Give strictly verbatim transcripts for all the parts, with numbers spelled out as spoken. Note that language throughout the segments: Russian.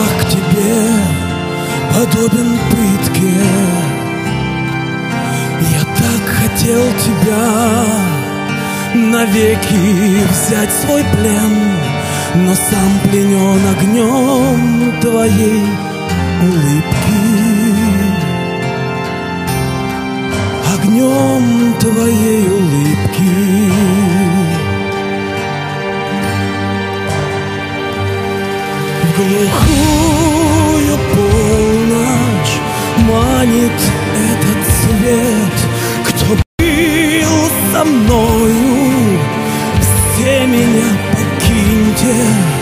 Страх к тебе подобен пытке. Я так хотел тебя навеки взять в свой плен, но сам пленен огнем твоей улыбки, огнем твоей улыбки. В глухую полночь манит этот свет. Кто был со мною, все меня покиньте.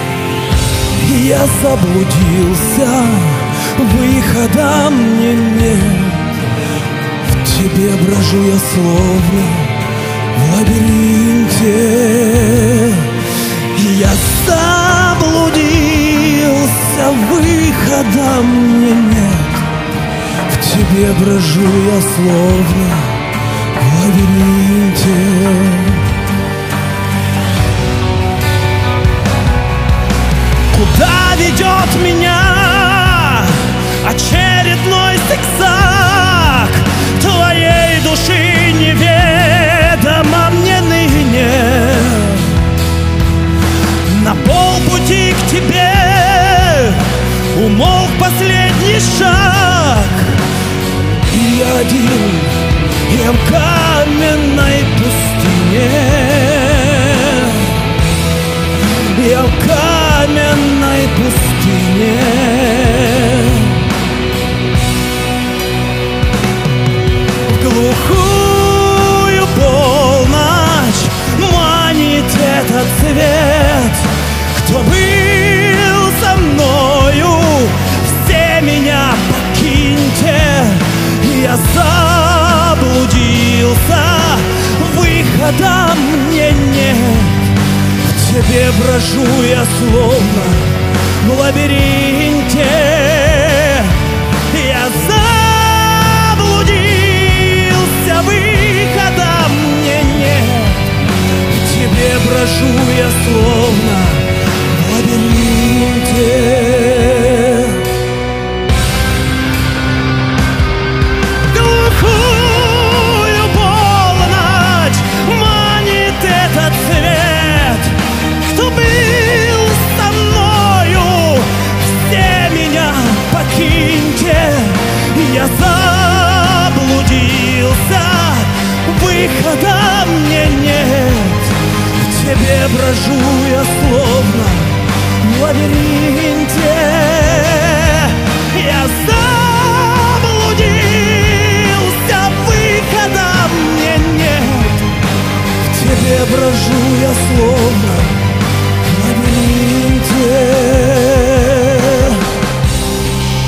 Я заблудился, выхода мне нет. В тебе брожу я словно в лабиринте. Я заблудился, выхода мне нет. В тебе брожу я словно в лабиринте. Куда ведет меня очередной зигзаг твоей души неведомо мне ныне? На полпути к тебе умолк последний шаг, и я один, я в каменной пустыне. Я в каменной пустыне. В глухую полночь манит этот свет. Кто был со мною, все меня покиньте. Я заблудился, выхода мне нет. В тебе брожу я словно в лабиринте. Я заблудился, выхода мне нет. В тебе брожу я словно в лабиринте. Я заблудился, выхода мне нет. В тебе брожу я словно в лабиринте. Я заблудился, выхода мне нет. В тебе брожу